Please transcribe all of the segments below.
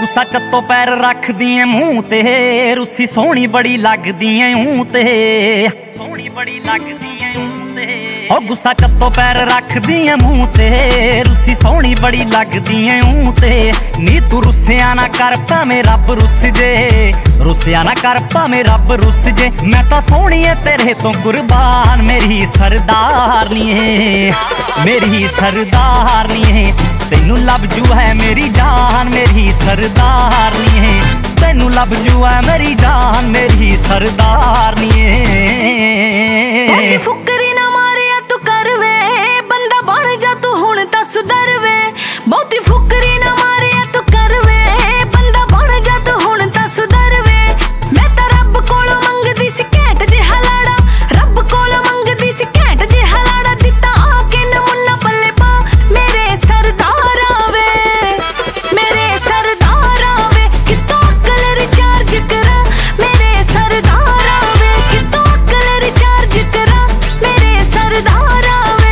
गुस्सा चत्तो पैर रख दिए मुंह ते, रुस्सी सोहनी बड़ी लगदी ऐ ऊं ते, सोहनी बड़ी लगदी ऐ ऊं ते। ओ गुस्सा चत्तो पैर रख दिए मुंह ते, रुस्सी सोहनी बड़ी लगदी ऐ ऊं ते। नी तू रुस्सिया ना कर भावें रब रुस जे, रुस्सिया ना कर भावें रब रुस जे। मैं तां सोहणीए तेरे तो कुर्बान, मेरी सरदारनी है, मेरी सरदारनी है। तैनू लभजू है मेरी जान, मेरी सरदारनी है। तैनू लभजू है मेरी जान, मेरी सरदारनी है। फुकरी ना मारिया तू कर वे, बंदा बन जा तू हुण तां सुधर वे। बहुती फुकरी ना मारिया तू कर वे, बंदा बन जा तू हुण तां सुधर वे। मैं तां रब कोलों मंगदी सी घैंट जिहा लाड़ा, रब कोलों मंगदी सी घैंट जिहा लाड़ा। दित्ता आके नमूना पल्ले पा मेरे सरदारा वे, मेरे सरदारा वे। कितों अकल रिचार्ज करा मेरे सरदारा वे, कितों अकल रिचार्ज करा मेरे सरदारा वे।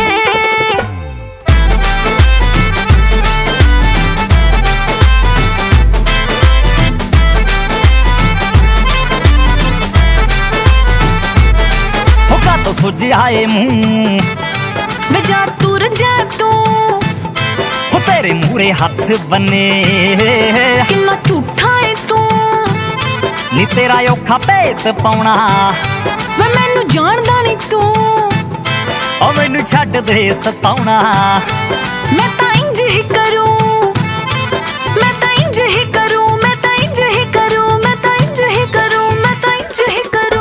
होगा तो सुझ आए मुंह वे जा तुर जा तू, हो तेरे मूरे हाथ बने। किन्ना झूठा है तू, नी तेरा औखा भेत पाउणा, वे मैनू जानदा नहीं तू। ओ मैनू छड्ड दे सताउणा। मैं तां इंज ही करूं, मैं तां इंज ही करूं, मैं तां इंज ही करूं, मैं तां इंज ही करूं, मैं तां इंज ही करूं।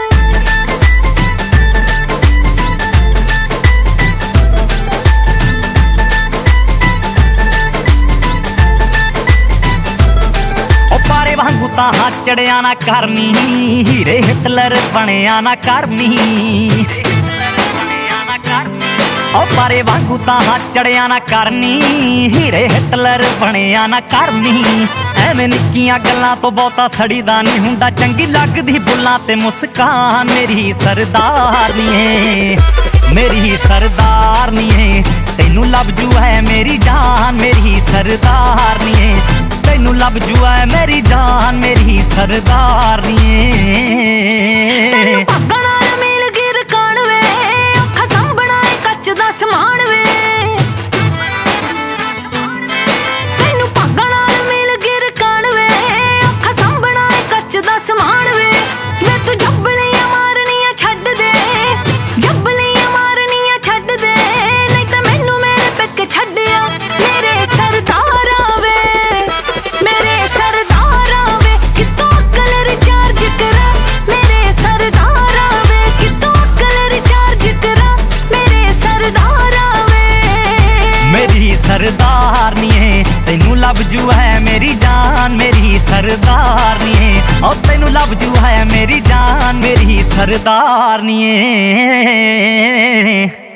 वांगू तां चढ़िया ना करनी, हीरे हिटलर बनिया ना करनी। ओ पारे वांगू तां चढ़िया ना करनी, हीरे हिटलर बनिया ना करनी। एवें निक्कियां गल्लां तो बहुता सड़ीदा नहीं हुंदा, चंगी लगदी बुल्लां ते मुस्कान। मेरी सरदारनी है, मेरी सरदारनी है। तैनू लभजू है मेरी जान, मेरी सरदारनी है। तैनू लभजू है मेरी जान, मेरी सरदारनी है। तैनू भागण नाल मेल गिर काण वे, औखा संभना है कच्च दा समान वे। तैनू भागण नाल मेल गिर काण वे, औखा संभना है कच्च दा समान वे। वे तू जबलियां मारनियां छड्ड दे, जबलियां मारनियां छड्ड दे। नहीं तां मैनू मेरे पेके छड्डिया मेरे सरदारा वे, मेरे सरदारा वे। कितों अकल रिचार्ज करा मेरे सरदारा वे, कितों अकल रिचार्ज करा मेरे सरदारा वे। मेरी सरदारनी है, तैनू लभजू है मेरी जान, मेरी सरदारनी है। ओ तैनू लभजू है मेरी जान, मेरी सरदारनी है।